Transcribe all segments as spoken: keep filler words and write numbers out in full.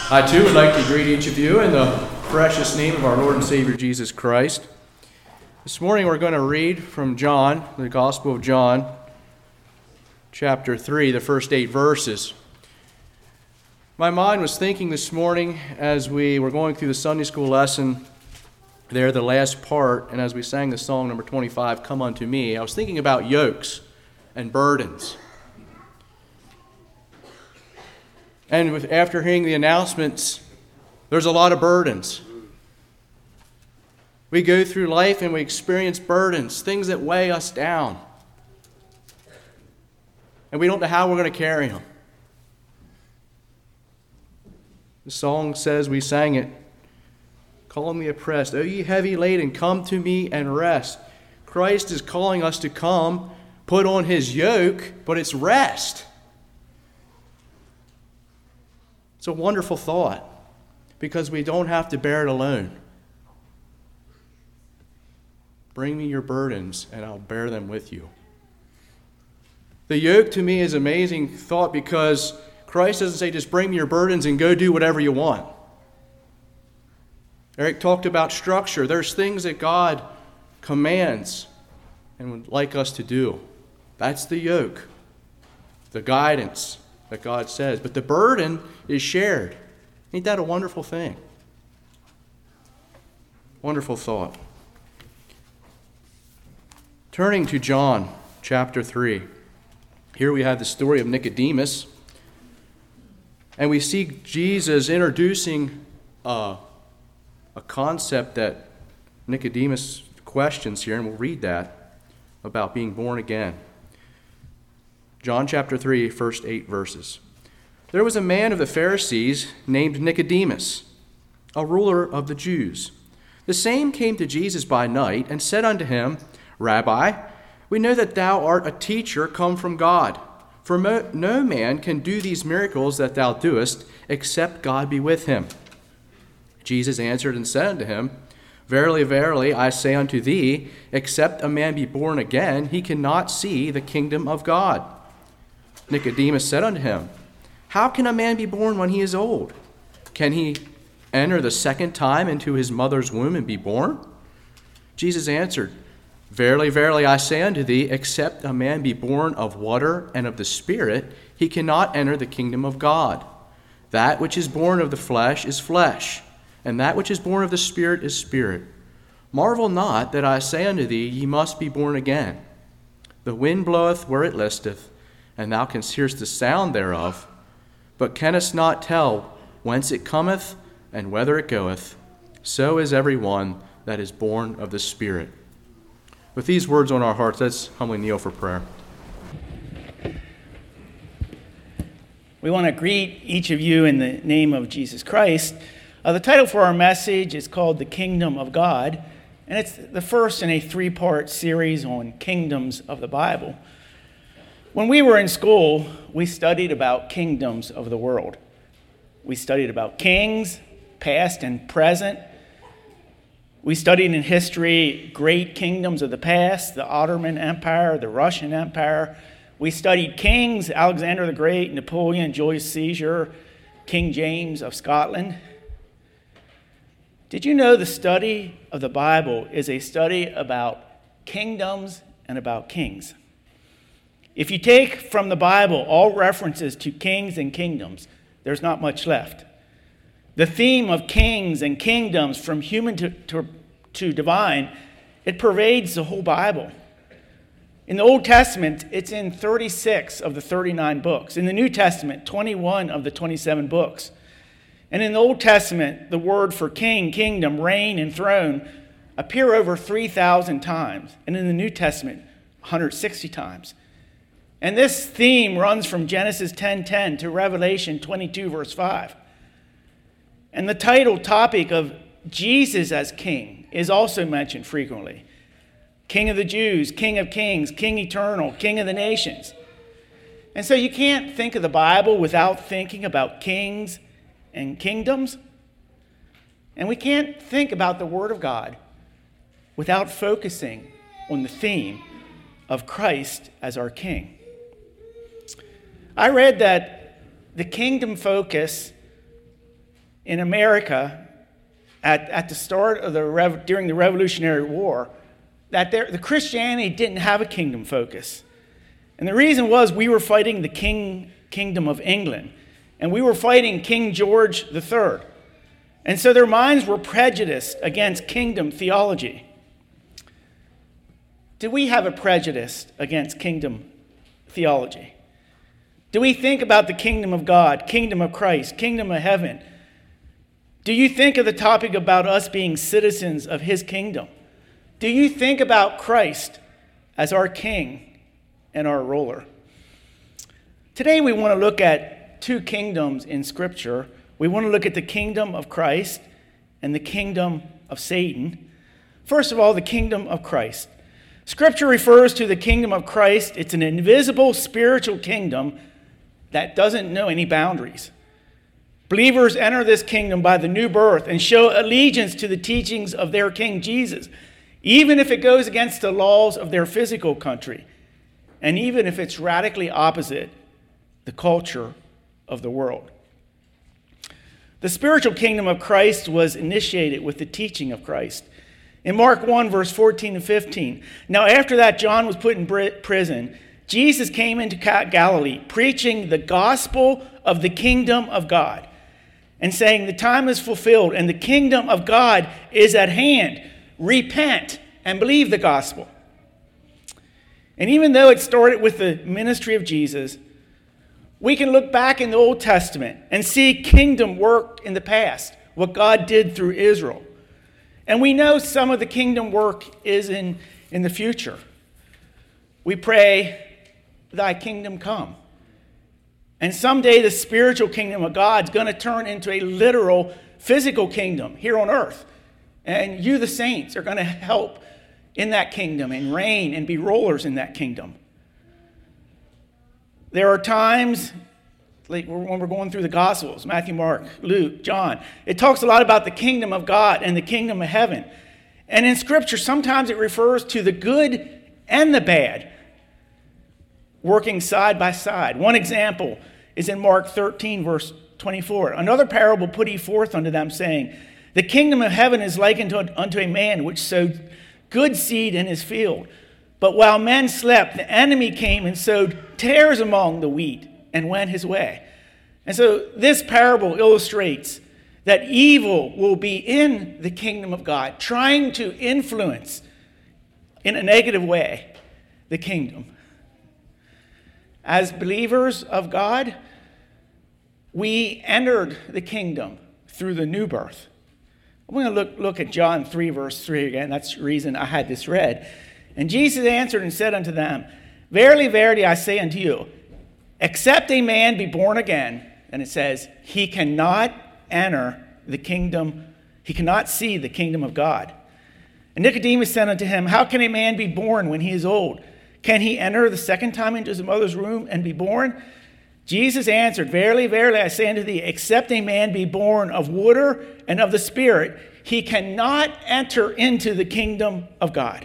I too would like to greet each of you in the precious name of our Lord and Savior Jesus Christ. This morning we're going to read from John, the Gospel of John, chapter three, the first eight verses. My mind was thinking this morning as we were going through the Sunday school lesson there, the last part, and as we sang the song number twenty-five, Come Unto Me, I was thinking about yokes and burdens. And with, after hearing the announcements, there's a lot of burdens. We go through life and we experience burdens, things that weigh us down. And we don't know how we're going to carry them. The song says, we sang it, calling the oppressed, O ye heavy laden, come to me and rest. Christ is calling us to come, put on his yoke, but it's rest. It's a wonderful thought because we don't have to bear it alone. Bring me your burdens and I'll bear them with you. The yoke to me is an amazing thought because Christ doesn't say just bring me your burdens and go do whatever you want. Eric talked about structure. There's things that God commands and would like us to do. That's the yoke, the guidance that God says. But the burden is shared. Ain't that a wonderful thing? Wonderful thought. Turning to John chapter three. Here we have the story of Nicodemus. And we see Jesus introducing uh, a concept that Nicodemus questions here, and we'll read that, about being born again. John chapter three, first eight verses. There was a man of the Pharisees named Nicodemus, a ruler of the Jews. The same came to Jesus by night and said unto him, Rabbi, we know that thou art a teacher come from God. For mo- no man can do these miracles that thou doest, except God be with him. Jesus answered and said unto him, Verily, verily, I say unto thee, except a man be born again, he cannot see the kingdom of God. Nicodemus said unto him, How can a man be born when he is old? Can he enter the second time into his mother's womb and be born? Jesus answered, Verily, verily, I say unto thee, except a man be born of water and of the Spirit, he cannot enter the kingdom of God. That which is born of the flesh is flesh, and that which is born of the Spirit is spirit. Marvel not that I say unto thee, ye must be born again. The wind bloweth where it listeth, and thou canst hear the sound thereof, but canst not tell whence it cometh and whither it goeth. So is every one that is born of the Spirit. With these words on our hearts, let's humbly kneel for prayer. We want to greet each of you in the name of Jesus Christ. Uh, the title for our message is called The Kingdom of God, and it's the first in a three-part series on kingdoms of the Bible. When we were in school, we studied about kingdoms of the world. We studied about kings, past and present. We studied in history great kingdoms of the past, the Ottoman Empire, the Russian Empire. We studied kings, Alexander the Great, Napoleon, Julius Caesar, King James of Scotland. Did you know the study of the Bible is a study about kingdoms and about kings? If you take from the Bible all references to kings and kingdoms, there's not much left. The theme of kings and kingdoms from human to, to, to divine, it pervades the whole Bible. In the Old Testament, it's in thirty-six of the thirty-nine books. In the New Testament, twenty-one of the twenty-seven books. And in the Old Testament, the word for king, kingdom, reign, and throne appear over three thousand times. And in the New Testament, one hundred sixty times. And this theme runs from Genesis ten ten to Revelation twenty-two, verse five. And the title topic of Jesus as King is also mentioned frequently. King of the Jews, King of Kings, King Eternal, King of the Nations. And so you can't think of the Bible without thinking about kings and kingdoms. And we can't think about the Word of God without focusing on the theme of Christ as our King. I read that the kingdom focus in America at, at the start of the rev, during the Revolutionary War, that there, the Christianity didn't have a kingdom focus. And the reason was we were fighting the king, kingdom of England, and we were fighting King George the Third. And so their minds were prejudiced against kingdom theology. Do we have a prejudice against kingdom theology? Do we think about the kingdom of God, kingdom of Christ, kingdom of heaven? Do you think of the topic about us being citizens of his kingdom? Do you think about Christ as our king and our ruler? Today we want to look at two kingdoms in Scripture. We want to look at the kingdom of Christ and the kingdom of Satan. First of all, the kingdom of Christ. Scripture refers to the kingdom of Christ. It's an invisible spiritual kingdom that doesn't know any boundaries. Believers enter this kingdom by the new birth and show allegiance to the teachings of their King Jesus, even if it goes against the laws of their physical country, and even if it's radically opposite the culture of the world. The spiritual kingdom of Christ was initiated with the teaching of Christ. In Mark one, verse fourteen and fifteen, now after that John was put in prison, Jesus came into Galilee, preaching the gospel of the kingdom of God, and saying, the time is fulfilled, and the kingdom of God is at hand. Repent and believe the gospel. And even though it started with the ministry of Jesus, we can look back in the Old Testament and see kingdom work in the past, what God did through Israel. And we know some of the kingdom work is in, in the future. We pray, thy kingdom come. And someday the spiritual kingdom of God is going to turn into a literal physical kingdom here on earth. And you, the saints, are going to help in that kingdom and reign and be rulers in that kingdom. There are times, like when we're going through the Gospels, Matthew, Mark, Luke, John, it talks a lot about the kingdom of God and the kingdom of heaven. And in Scripture, sometimes it refers to the good and the bad working side by side. One example is in Mark thirteen, verse twenty-four. Another parable put he forth unto them, saying, the kingdom of heaven is likened unto a man which sowed good seed in his field. But while men slept, the enemy came and sowed tares among the wheat and went his way. And so this parable illustrates that evil will be in the kingdom of God, trying to influence in a negative way the kingdom. As believers of God, we entered the kingdom through the new birth. I'm going to look, look at John three, verse three again. That's the reason I had this read. And Jesus answered and said unto them, verily, verily, I say unto you, except a man be born again, and it says, he cannot enter the kingdom, he cannot see the kingdom of God. And Nicodemus said unto him, how can a man be born when he is old? Can he enter the second time into his mother's womb and be born? Jesus answered, verily, verily, I say unto thee, except a man be born of water and of the Spirit, he cannot enter into the kingdom of God.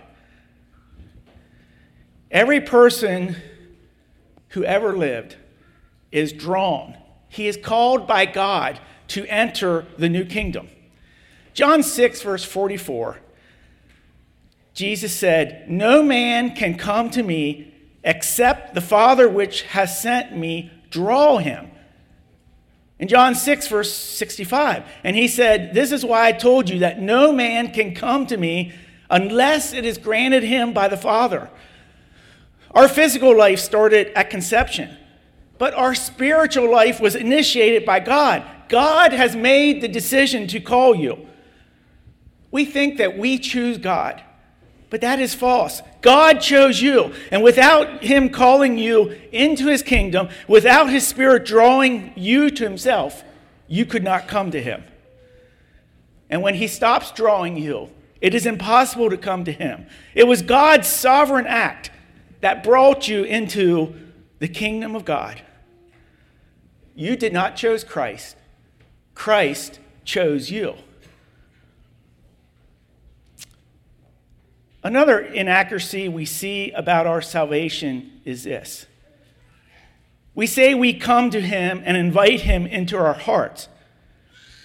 Every person who ever lived is drawn. He is called by God to enter the new kingdom. John six, verse forty-four, Jesus said, no man can come to me except the Father which has sent me draw him. In John six, verse sixty-five, and he said, this is why I told you that no man can come to me unless it is granted him by the Father. Our physical life started at conception, but our spiritual life was initiated by God. God has made the decision to call you. We think that we choose God, but that is false. God chose you, and without him calling you into his kingdom, without his Spirit drawing you to himself, you could not come to him. And when he stops drawing you, it is impossible to come to him. It was God's sovereign act that brought you into the kingdom of God. You did not choose Christ. Christ chose you. Another inaccuracy we see about our salvation is this. We say we come to him and invite him into our hearts.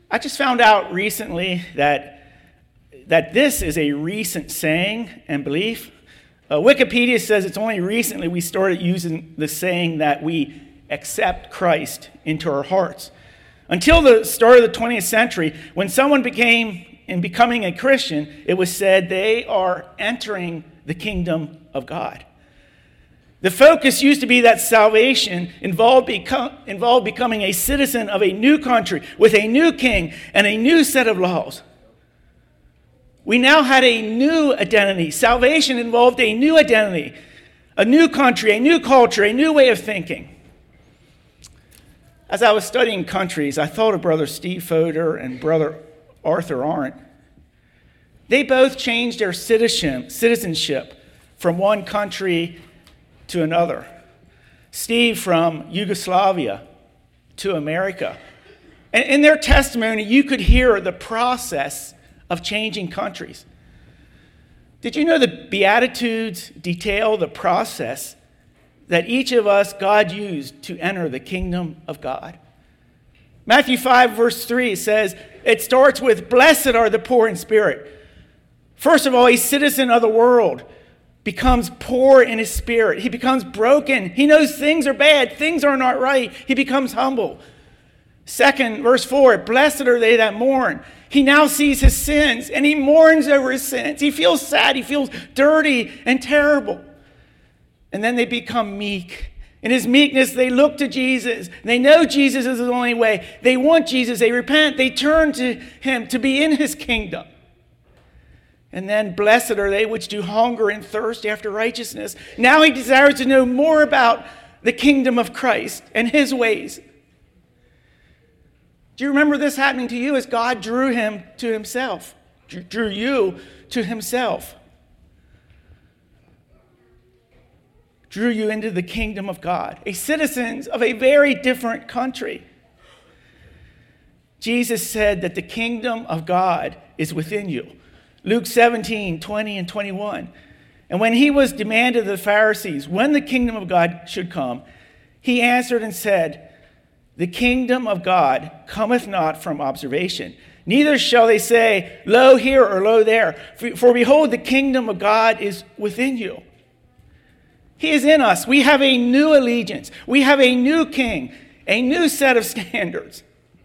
I just found out recently that, that this is a recent saying and belief. Uh, Wikipedia says it's only recently we started using the saying that we accept Christ into our hearts. Until the start of the twentieth century, when someone became, in becoming a Christian, it was said they are entering the kingdom of God. The focus used to be that salvation involved, become, involved becoming a citizen of a new country with a new king and a new set of laws. We now had a new identity. Salvation involved a new identity, a new country, a new culture, a new way of thinking. As I was studying countries, I thought of Brother Steve Fodor and Brother Arthur Arndt. They both changed their citizenship from one country to another. Steve from Yugoslavia to America. And in their testimony, you could hear the process of changing countries. Did you know the Beatitudes detail the process that each of us God used to enter the kingdom of God? Matthew five, verse three says, it starts with, blessed are the poor in spirit. First of all, a citizen of the world becomes poor in his spirit. He becomes broken. He knows things are bad. Things are not right. He becomes humble. Second, verse four, blessed are they that mourn. He now sees his sins and he mourns over his sins. He feels sad. He feels dirty and terrible. And then they become meek. In his meekness, they look to Jesus. They know Jesus is the only way. They want Jesus. They repent. They turn to him to be in his kingdom. And then, blessed are they which do hunger and thirst after righteousness. Now he desires to know more about the kingdom of Christ and his ways. Do you remember this happening to you as God drew him to himself? Drew you to himself. Drew you into the kingdom of God, a citizens of a very different country. Jesus said that the kingdom of God is within you. Luke seventeen, twenty and twenty-one. And when he was demanded of the Pharisees when the kingdom of God should come, he answered and said, the kingdom of God cometh not from observation. Neither shall they say, lo here or lo there. For, for behold, the kingdom of God is within you. He is in us. We have a new allegiance. We have a new king, a new set of standards.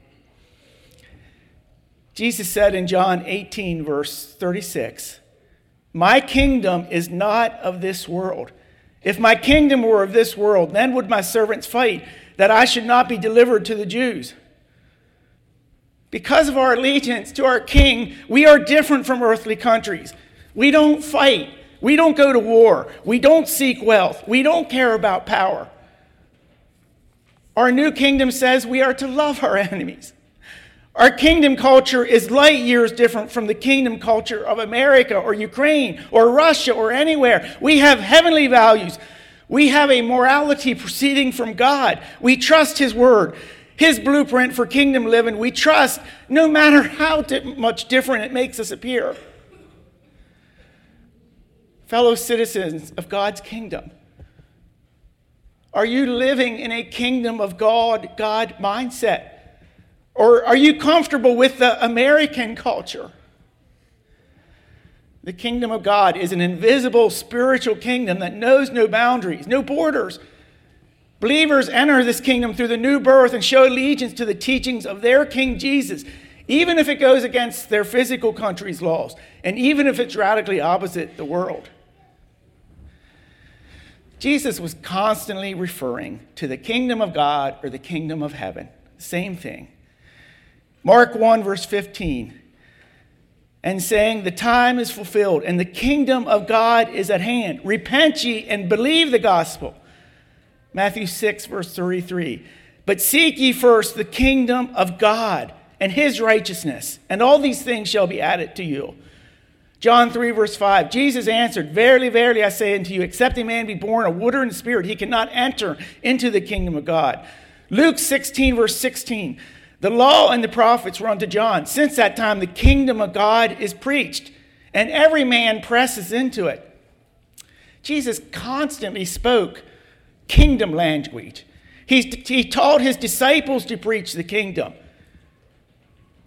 Jesus said in John eighteen, verse thirty-six, my kingdom is not of this world. If my kingdom were of this world, then would my servants fight, that I should not be delivered to the Jews. Because of our allegiance to our king, we are different from earthly countries. We don't fight. We don't go to war. We don't seek wealth. We don't care about power. Our new kingdom says we are to love our enemies. Our kingdom culture is light years different from the kingdom culture of America or Ukraine or Russia or anywhere. We have heavenly values. We have a morality proceeding from God. We trust his word, his blueprint for kingdom living. We trust no matter how di- much different it makes us appear. Fellow citizens of God's kingdom, are you living in a kingdom of God, God mindset? Or are you comfortable with the American culture? The kingdom of God is an invisible spiritual kingdom that knows no boundaries, no borders. Believers enter this kingdom through the new birth and show allegiance to the teachings of their King Jesus, even if it goes against their physical country's laws, and even if it's radically opposite the world. Jesus was constantly referring to the kingdom of God or the kingdom of heaven. Same thing. Mark one, verse fifteen. And saying, the time is fulfilled, and the kingdom of God is at hand. Repent ye and believe the gospel. Matthew six, verse thirty-three. But seek ye first the kingdom of God and his righteousness, and all these things shall be added to you. John three, verse five. Jesus answered, verily, verily, I say unto you, except a man be born of water and spirit, he cannot enter into the kingdom of God. Luke sixteen, verse sixteen. The law and the prophets were unto John. Since that time, the kingdom of God is preached, and every man presses into it. Jesus constantly spoke kingdom language. He's, he taught his disciples to preach the kingdom.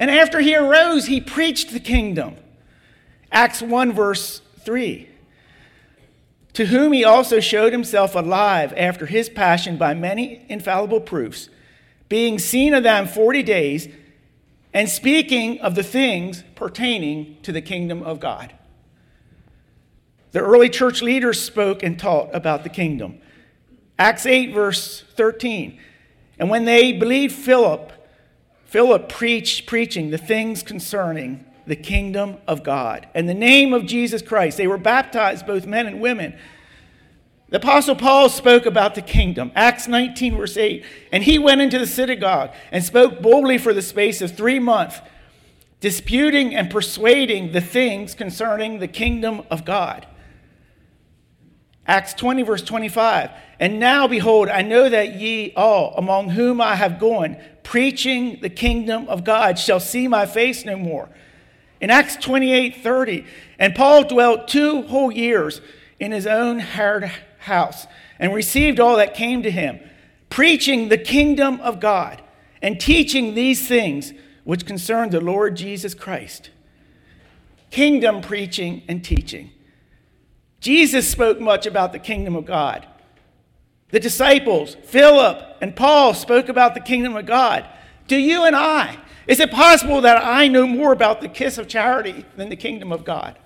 And after he arose, he preached the kingdom. Acts one, verse three. To whom he also showed himself alive after his passion by many infallible proofs, being seen of them forty days, and speaking of the things pertaining to the kingdom of God. The early church leaders spoke and taught about the kingdom. Acts eight, verse thirteen. And when they believed Philip, Philip preached, preaching the things concerning the kingdom of God and the name of Jesus Christ. They were baptized, both men and women. The Apostle Paul spoke about the kingdom. Acts nineteen, verse eight. And he went into the synagogue and spoke boldly for the space of three months, disputing and persuading the things concerning the kingdom of God. Acts twenty, verse twenty-five. And now, behold, I know that ye all, among whom I have gone, preaching the kingdom of God, shall see my face no more. In Acts twenty-eight, thirty, and Paul dwelt two whole years in his own hired house and received all that came to him, preaching the kingdom of God and teaching these things which concern the Lord Jesus Christ. Kingdom preaching and teaching. Jesus spoke much about the kingdom of God. The disciples, Philip and Paul, spoke about the kingdom of God. Do you and I? Is it possible that I know more about the kiss of charity than the kingdom of God?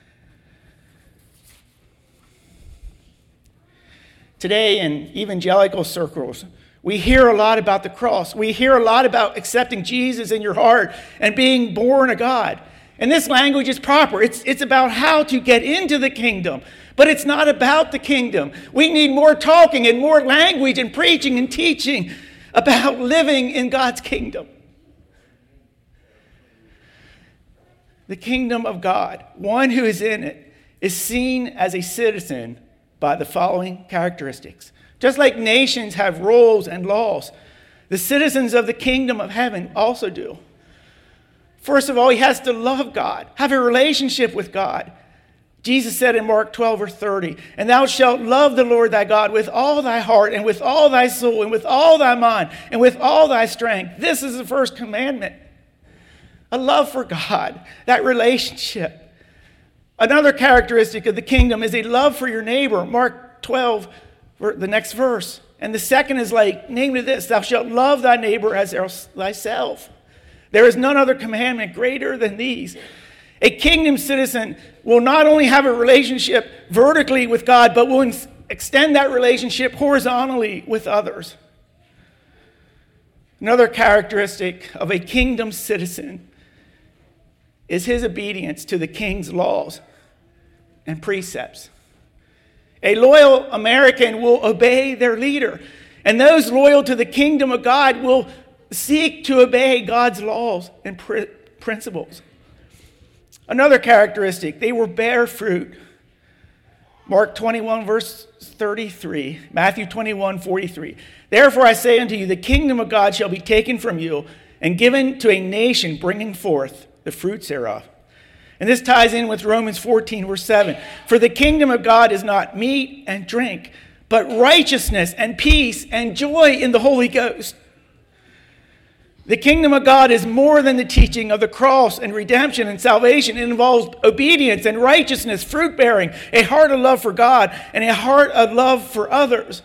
Today in evangelical circles, we hear a lot about the cross. We hear a lot about accepting Jesus in your heart and being born of God. And this language is proper. It's, it's about how to get into the kingdom. But it's not about the kingdom. We need more talking and more language and preaching and teaching about living in God's kingdom. The kingdom of God, one who is in it, is seen as a citizen by the following characteristics. Just like nations have rules and laws, the citizens of the kingdom of heaven also do. First of all, he has to love God, have a relationship with God. Jesus said in Mark twelve, verse thirty, and thou shalt love the Lord thy God with all thy heart and with all thy soul and with all thy mind and with all thy strength. This is the first commandment. A love for God, that relationship. Another characteristic of the kingdom is a love for your neighbor. Mark twelve, the next verse. And the second is like, namely this, thou shalt love thy neighbor as thyself. There is none other commandment greater than these. A kingdom citizen will not only have a relationship vertically with God, but will extend that relationship horizontally with others. Another characteristic of a kingdom citizen is his obedience to the king's laws and precepts. A loyal American will obey their leader, and those loyal to the kingdom of God will seek to obey God's laws and pr- principles. Another characteristic, they will bear fruit. Mark twenty-one, verse thirty-three, Matthew twenty-one, forty-three. Therefore I say unto you, the kingdom of God shall be taken from you and given to a nation bringing forth the fruits thereof. And this ties in with Romans fourteen, verse seven. For the kingdom of God is not meat and drink, but righteousness and peace and joy in the Holy Ghost. The kingdom of God is more than the teaching of the cross and redemption and salvation. It involves obedience and righteousness, fruit-bearing, a heart of love for God, and a heart of love for others.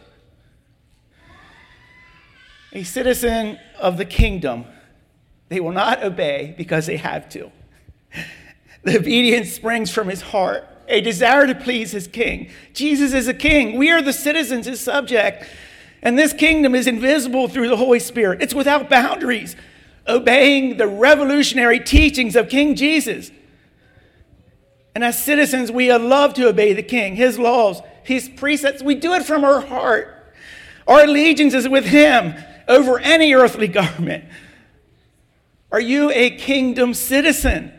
A citizen of the kingdom, they will not obey because they have to. The obedience springs from his heart, a desire to please his king. Jesus is a king. We are the citizens, his subject. And this kingdom is invisible through the Holy Spirit. It's without boundaries, obeying the revolutionary teachings of King Jesus. And as citizens, we love to obey the king, his laws, his precepts. We do it from our heart. Our allegiance is with him over any earthly government. Are you a kingdom citizen?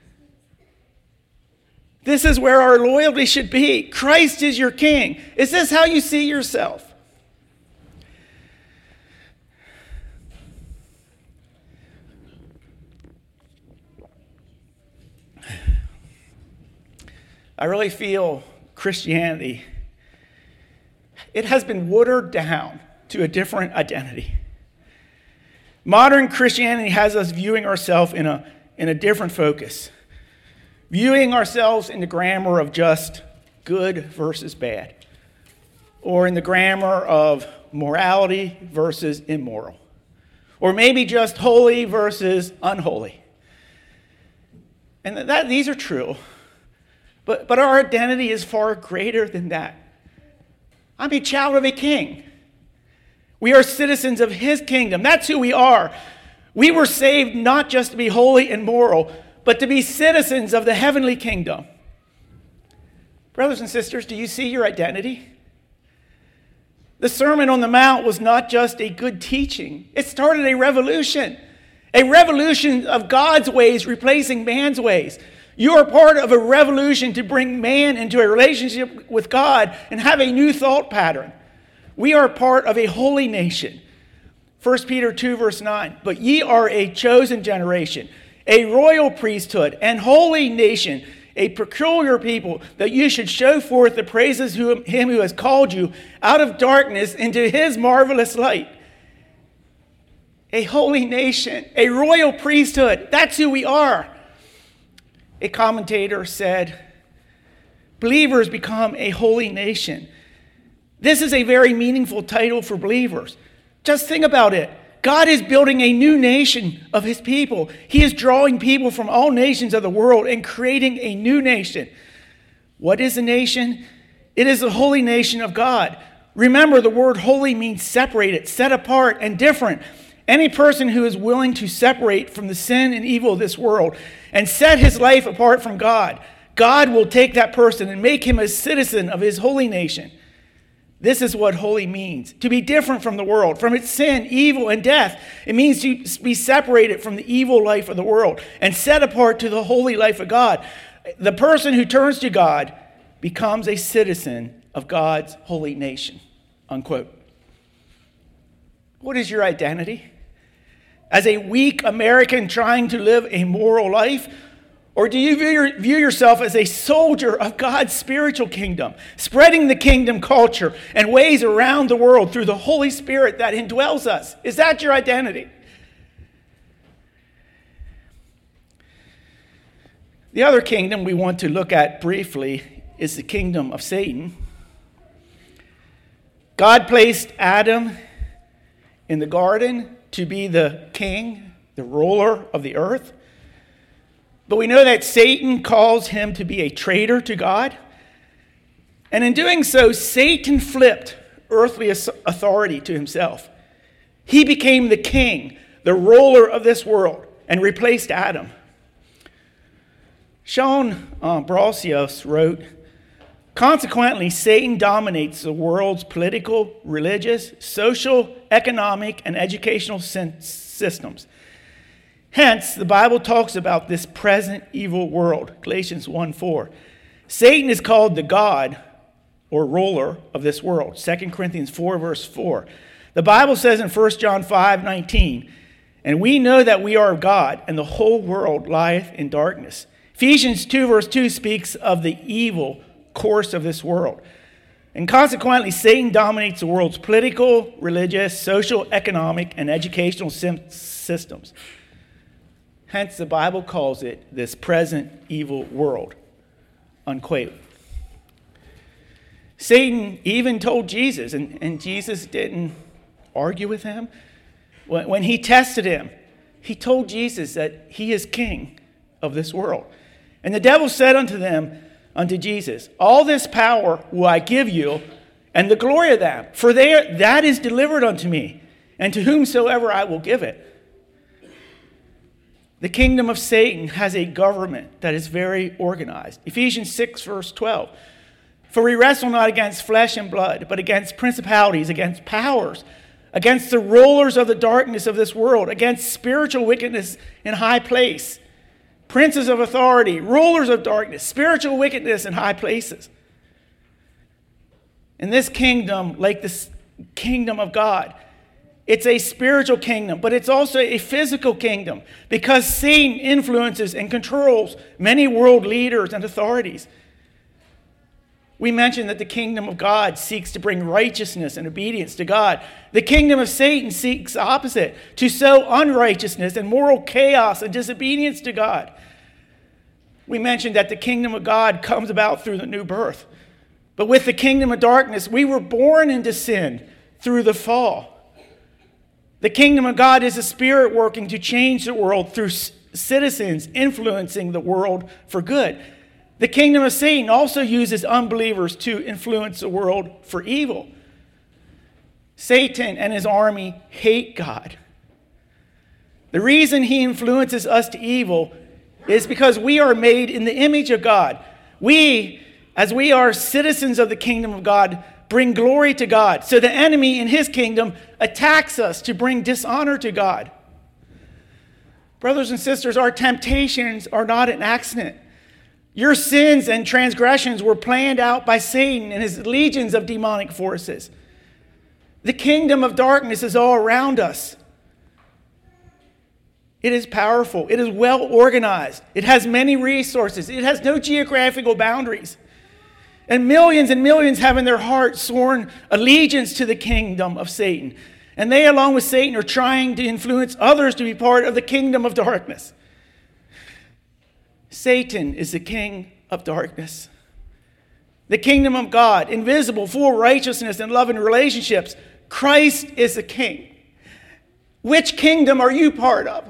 This is where our loyalty should be. Christ is your king. Is this how you see yourself? I really feel Christianity, it has been watered down to a different identity. Modern Christianity has us viewing ourselves in a, in a different focus, viewing ourselves in the grammar of just good versus bad, or in the grammar of morality versus immoral, or maybe just holy versus unholy. And that these are true, but, but our identity is far greater than that. I'm a child of a king. We are citizens of his kingdom. That's who we are. We were saved not just to be holy and moral, but to be citizens of the heavenly kingdom. Brothers and sisters, do you see your identity? The Sermon on the Mount was not just a good teaching. It started a revolution. A revolution of God's ways replacing man's ways. You are part of a revolution to bring man into a relationship with God and have a new thought pattern. We are part of a holy nation. First Peter two, verse nine. But ye are a chosen generation, a royal priesthood, and holy nation, a peculiar people, that you should show forth the praises of him who has called you out of darkness into his marvelous light. A holy nation, a royal priesthood. That's who we are. A commentator said, believers become a holy nation. This is a very meaningful title for believers. Just think about it. God is building a new nation of his people. He is drawing people from all nations of the world and creating a new nation. What is a nation? It is the holy nation of God. Remember, the word holy means separated, set apart, and different. Any person who is willing to separate from the sin and evil of this world and set his life apart from God, God will take that person and make him a citizen of his holy nation. This is what holy means. To be different from the world, from its sin, evil, and death. It means to be separated from the evil life of the world and set apart to the holy life of God. The person who turns to God becomes a citizen of God's holy nation. Unquote. What is your identity? As a weak American trying to live a moral life? Or do you view, your, view yourself as a soldier of God's spiritual kingdom, spreading the kingdom culture and ways around the world through the Holy Spirit that indwells us? Is that your identity? The other kingdom we want to look at briefly is the kingdom of Satan. God placed Adam in the garden to be the king, the ruler of the earth. But we know that Satan calls him to be a traitor to God. And in doing so, Satan flipped earthly authority to himself. He became the king, the ruler of this world, and replaced Adam. Sean uh, Brasios wrote, consequently, Satan dominates the world's political, religious, social, economic, and educational systems. Hence, the Bible talks about this present evil world, Galatians one four. Satan is called the God or ruler of this world, Second Corinthians four, verse four. The Bible says in First John five nineteen, and we know that we are of God, and the whole world lieth in darkness. Ephesians two, verse two speaks of the evil course of this world. And consequently, Satan dominates the world's political, religious, social, economic, and educational systems. Hence, the Bible calls it this present evil world. Unquote. Satan even told Jesus, and, and Jesus didn't argue with him. When, when he tested him, he told Jesus that he is king of this world. And the devil said unto them, unto Jesus, all this power will I give you, and the glory of that, for there, that is delivered unto me, and to whomsoever I will give it. The kingdom of Satan has a government that is very organized. Ephesians six, verse twelve. For we wrestle not against flesh and blood, but against principalities, against powers, against the rulers of the darkness of this world, against spiritual wickedness in high place, princes of authority, rulers of darkness, spiritual wickedness in high places. In this kingdom, like the kingdom of God, it's a spiritual kingdom, but it's also a physical kingdom because Satan influences and controls many world leaders and authorities. We mentioned that the kingdom of God seeks to bring righteousness and obedience to God. The kingdom of Satan seeks the opposite, to sow unrighteousness and moral chaos and disobedience to God. We mentioned that the kingdom of God comes about through the new birth. But with the kingdom of darkness, we were born into sin through the fall. The kingdom of God is a spirit working to change the world through citizens influencing the world for good. The kingdom of Satan also uses unbelievers to influence the world for evil. Satan and his army hate God. The reason he influences us to evil is because we are made in the image of God. We, as we are citizens of the kingdom of God, bring glory to God. So the enemy in his kingdom attacks us to bring dishonor to God. Brothers and sisters, our temptations are not an accident. Your sins and transgressions were planned out by Satan and his legions of demonic forces. The kingdom of darkness is all around us. It is powerful. It is well organized. It has many resources. It has no geographical boundaries. And millions and millions have in their hearts sworn allegiance to the kingdom of Satan. And they, along with Satan, are trying to influence others to be part of the kingdom of darkness. Satan is the king of darkness. The kingdom of God, invisible, full of righteousness and love and relationships. Christ is the king. Which kingdom are you part of?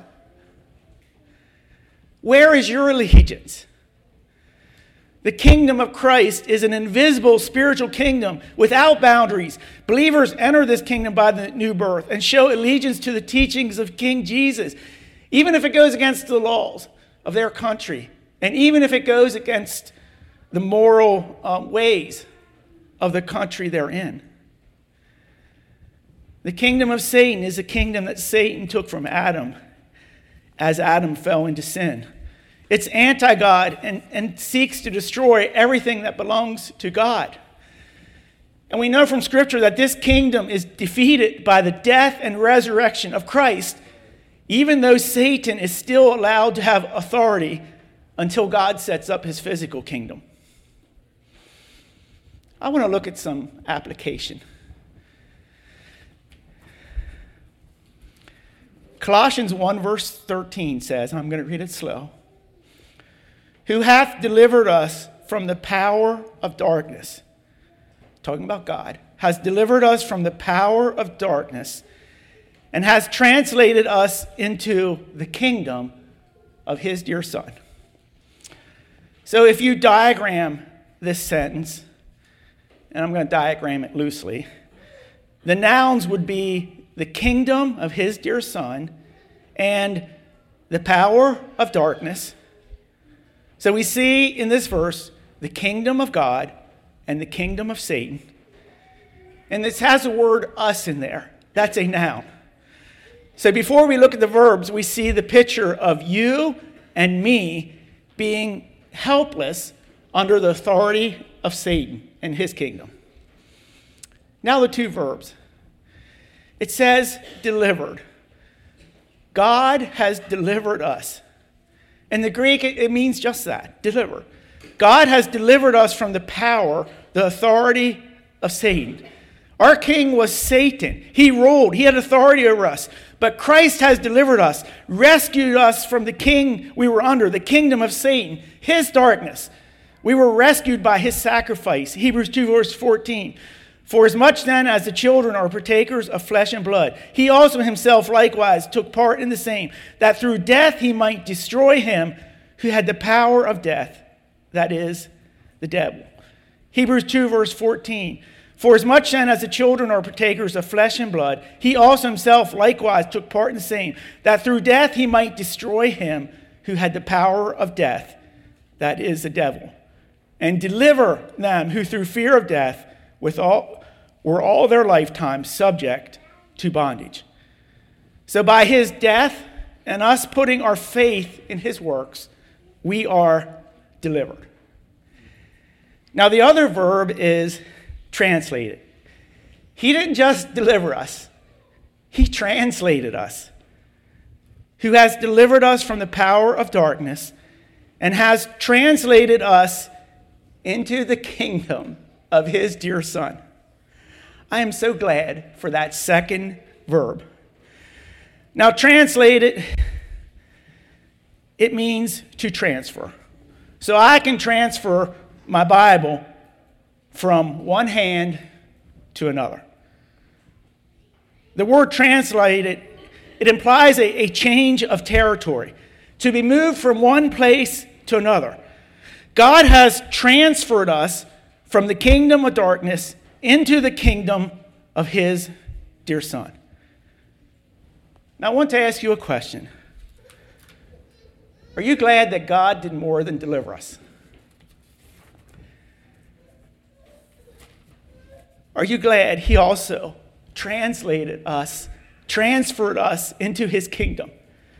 Where is your allegiance? The kingdom of Christ is an invisible spiritual kingdom without boundaries. Believers enter this kingdom by the new birth and show allegiance to the teachings of King Jesus, even if it goes against the laws of their country, and even if it goes against the moral um, ways of the country they're in. The kingdom of Satan is a kingdom that Satan took from Adam as Adam fell into sin. It's anti-God and, and seeks to destroy everything that belongs to God. And we know from Scripture that this kingdom is defeated by the death and resurrection of Christ, even though Satan is still allowed to have authority until God sets up his physical kingdom. I want to look at some application. Colossians one verse thirteen says, and I'm going to read it slow, who hath delivered us from the power of darkness, talking about God, has delivered us from the power of darkness and has translated us into the kingdom of his dear Son. So if you diagram this sentence, and I'm going to diagram it loosely, the nouns would be the kingdom of his dear Son and the power of darkness. So we see in this verse the kingdom of God and the kingdom of Satan. And this has the word us in there. That's a noun. So before we look at the verbs, we see the picture of you and me being helpless under the authority of Satan and his kingdom. Now the two verbs. It says delivered. God has delivered us. In the Greek, it means just that, deliver. God has delivered us from the power, the authority of Satan. Our king was Satan. He ruled. He had authority over us. But Christ has delivered us, rescued us from the king we were under, the kingdom of Satan, his darkness. We were rescued by his sacrifice. Hebrews two verse fourteen. For as much then as the children are partakers of flesh and blood, he also himself likewise took part in the same, that through death he might destroy him who had the power of death, that is, the devil. Hebrews two verse fourteen. For as much then as the children are partakers of flesh and blood, he also himself likewise took part in the same, that through death he might destroy him who had the power of death, that is, the devil, and deliver them who through fear of death with all, were all their lifetime subject to bondage. So by his death and us putting our faith in his works, we are delivered. Now the other verb is translated. He didn't just deliver us. He translated us. Who has delivered us from the power of darkness and has translated us into the kingdom of his dear Son. I am so glad for that second verb. Now, translated, it means to transfer. So I can transfer my Bible from one hand to another. The word translated, it implies a, a change of territory, to be moved from one place to another. God has transferred us from the kingdom of darkness into the kingdom of his dear Son. Now, I want to ask you a question. Are you glad that God did more than deliver us? Are you glad he also translated us, transferred us into his kingdom?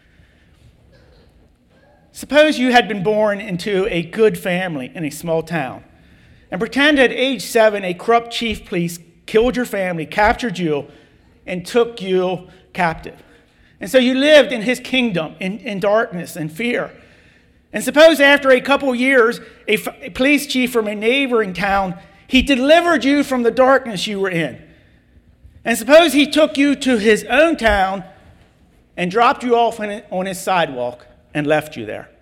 Suppose you had been born into a good family in a small town, and pretend at age seven a corrupt chief priest killed your family, captured you, and took you captive. And so you lived in his kingdom in, in darkness and fear. And suppose after a couple years, a, f- a police chief from a neighboring town, he delivered you from the darkness you were in. And suppose he took you to his own town and dropped you off on, on his sidewalk and left you there.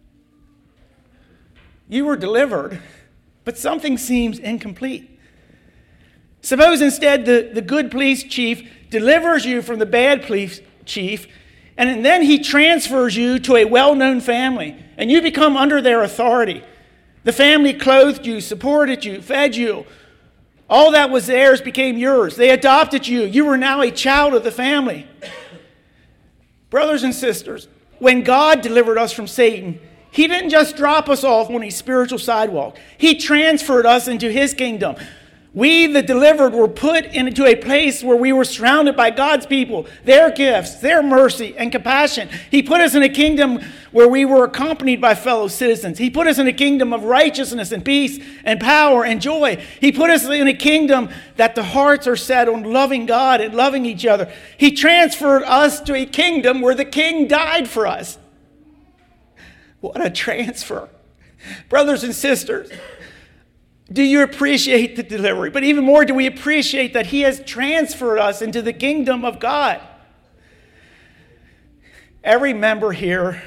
You were delivered, but something seems incomplete. Suppose instead the, the good police chief delivers you from the bad police chief, and then he transfers you to a well-known family, and you become under their authority. The family clothed you, supported you, fed you. All that was theirs became yours. They adopted you. You were now a child of the family. Brothers and sisters, when God delivered us from Satan, he didn't just drop us off on a spiritual sidewalk. He transferred us into his kingdom. We, the delivered, were put into a place where we were surrounded by God's people, their gifts, their mercy, and compassion. He put us in a kingdom where we were accompanied by fellow citizens. He put us in a kingdom of righteousness and peace and power and joy. He put us in a kingdom that the hearts are set on loving God and loving each other. He transferred us to a kingdom where the king died for us. What a transfer. Brothers and sisters, do you appreciate the delivery? But even more, do we appreciate that he has transferred us into the kingdom of God? Every member here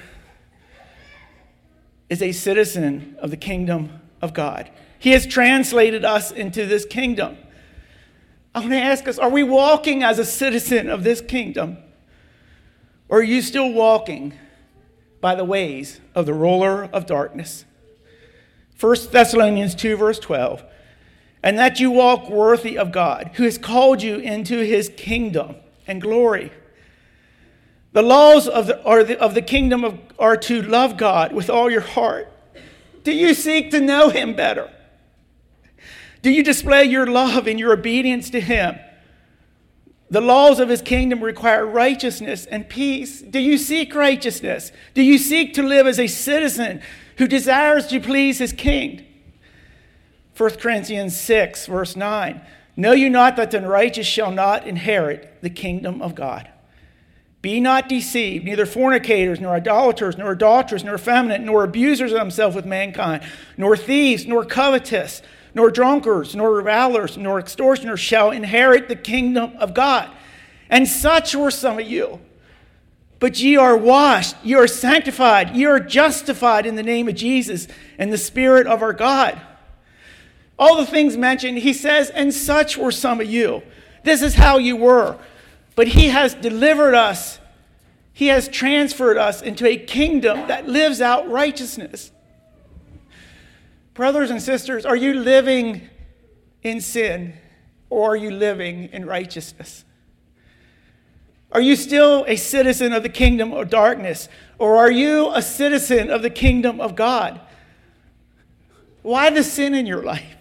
is a citizen of the kingdom of God. He has translated us into this kingdom. I want to ask us, are we walking as a citizen of this kingdom? Or are you still walking by the ways of the ruler of darkness? First Thessalonians two, verse twelve. And that you walk worthy of God, who has called you into his kingdom and glory. The laws of the, are the, of the kingdom of, are to love God with all your heart. Do you seek to know him better? Do you display your love and your obedience to him? The laws of his kingdom require righteousness and peace. Do you seek righteousness? Do you seek to live as a citizen who desires to please his king? First Corinthians six, verse nine. Know you not that the unrighteous shall not inherit the kingdom of God? Be not deceived, neither fornicators, nor idolaters, nor adulterers, nor effeminate, nor abusers of themselves with mankind, nor thieves, nor covetous, nor drunkards, nor revilers, nor extortioners shall inherit the kingdom of God. And such were some of you. But ye are washed, ye are sanctified, ye are justified in the name of Jesus and the Spirit of our God. All the things mentioned, he says, and such were some of you. This is how you were. But he has delivered us. He has transferred us into a kingdom that lives out righteousness. Brothers and sisters, are you living in sin or are you living in righteousness? Are you still a citizen of the kingdom of darkness or are you a citizen of the kingdom of God? Why the sin in your life?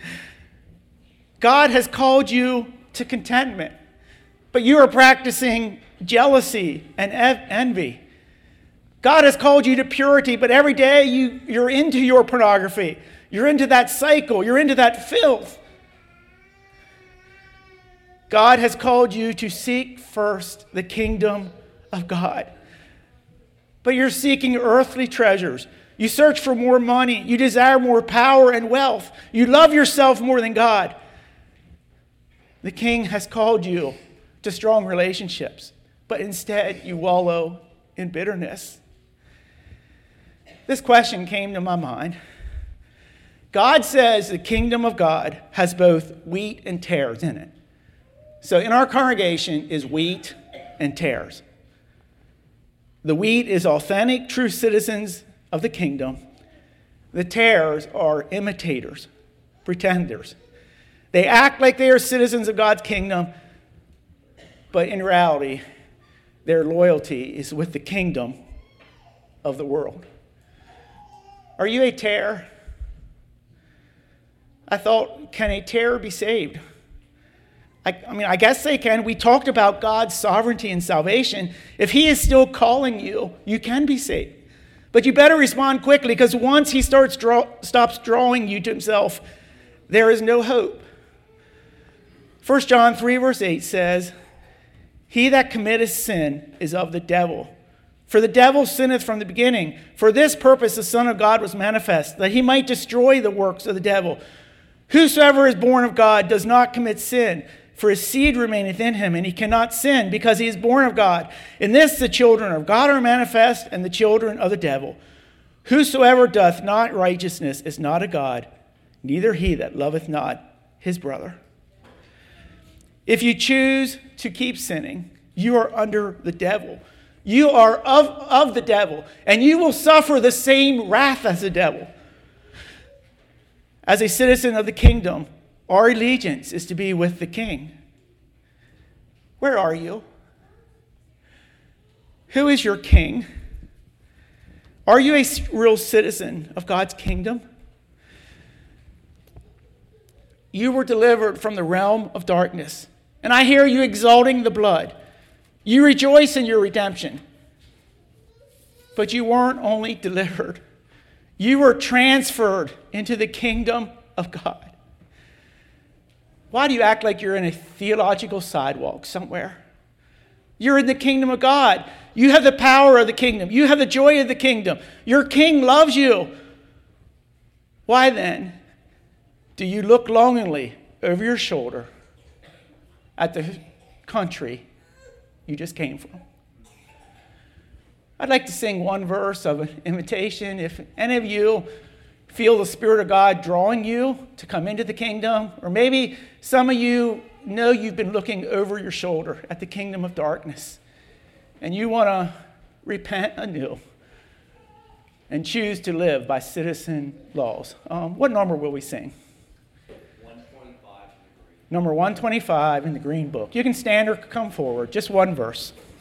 God has called you to contentment, but you are practicing jealousy and envy. God has called you to purity, but every day you, you're into your pornography. You're into that cycle. You're into that filth. God has called you to seek first the kingdom of God. But you're seeking earthly treasures. You search for more money. You desire more power and wealth. You love yourself more than God. The king has called you to strong relationships, but instead you wallow in bitterness. This question came to my mind. God says the kingdom of God has both wheat and tares in it. So in our congregation is wheat and tares. The wheat is authentic, true citizens of the kingdom. The tares are imitators, pretenders. They act like they are citizens of God's kingdom, but in reality, their loyalty is with the kingdom of the world. Are you a tare? I thought, can a tare be saved? I, I mean, I guess they can. We talked about God's sovereignty and salvation. If he is still calling you, you can be saved. But you better respond quickly, because once he starts draw, stops drawing you to himself, there is no hope. First John three verse eight says, "He that committeth sin is of the devil. For the devil sinneth from the beginning. For this purpose the Son of God was manifest, that he might destroy the works of the devil. Whosoever is born of God does not commit sin, for his seed remaineth in him, and he cannot sin, because he is born of God. In this the children of God are manifest, and the children of the devil. Whosoever doth not righteousness is not of God, neither he that loveth not his brother." If you choose to keep sinning, you are under the devil. You are of, of the devil, and you will suffer the same wrath as the devil. As a citizen of the kingdom, our allegiance is to be with the king. Where are you? Who is your king? Are you a real citizen of God's kingdom? You were delivered from the realm of darkness, and I hear you exalting the blood. You rejoice in your redemption. But you weren't only delivered, you were transferred into the kingdom of God. Why do you act like you're in a theological sidewalk somewhere? You're in the kingdom of God. You have the power of the kingdom. You have the joy of the kingdom. Your king loves you. Why then do you look longingly over your shoulder at the country you just came from? I'd like to sing one verse of an invitation. If any of you feel the Spirit of God drawing you to come into the kingdom, or maybe some of you know you've been looking over your shoulder at the kingdom of darkness, and you want to repent anew and choose to live by citizen laws. Um, what number will we sing? one twenty-five. Number one twenty-five in the Green Book. You can stand or come forward. Just one verse.